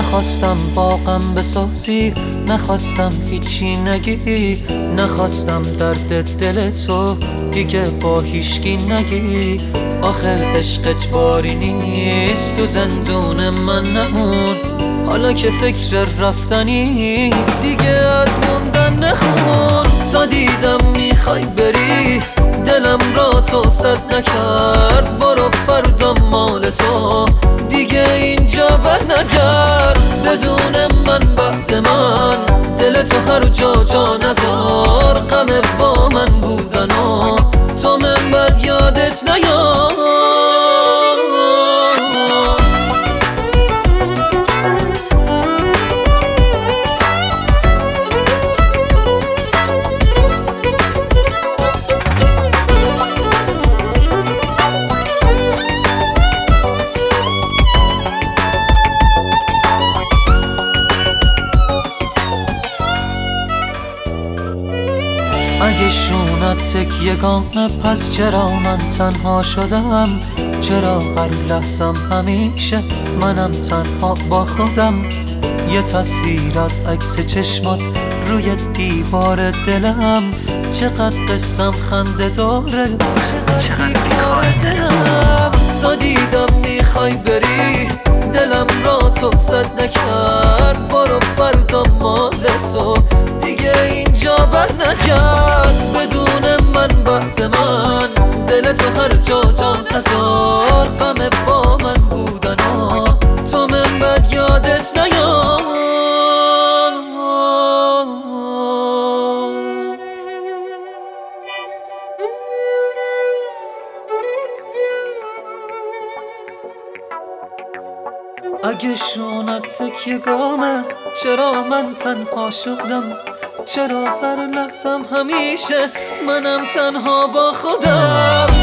نخواستم با غم بسازی، نخواستم هیچی نگی، نخواستم درد دل تو دیگه با هیچکی نگی. آخه عشق اجباری نیست، تو زندون من نمون. حالا که فکر رفتنی دیگه از موندن نخون. تا دیدم میخوای بری دلم را تو سد نکرد. برو فردا مال تو دیگه اینجا بر نگرد. بدون من بعد من دل تو هر جا نذار. غم با من بودن و تو من بد یادت نیار. اگه شونت تکیه‌گانه پس چرا من تنها شدم؟ چرا هر لحظم همیشه منم تنها با خودم؟ یه تصویر از عکس چشمات روی دیوار دلم. چقدر قصم خنده داره، چقدر بیکار دلم. تا دیدم میخوای بری دلم را تو سد نکرد. برو فردا مال تو دیگه اینجا بر نگرد. بدون من بعد من دل تو هر جا نذار. غم با من بودن و تو من بد یادت نیار. اگه شونت تکیه‌گامه چرا من تنها شدم؟ چرا هر لحظم همیشه منم تنها با خودم؟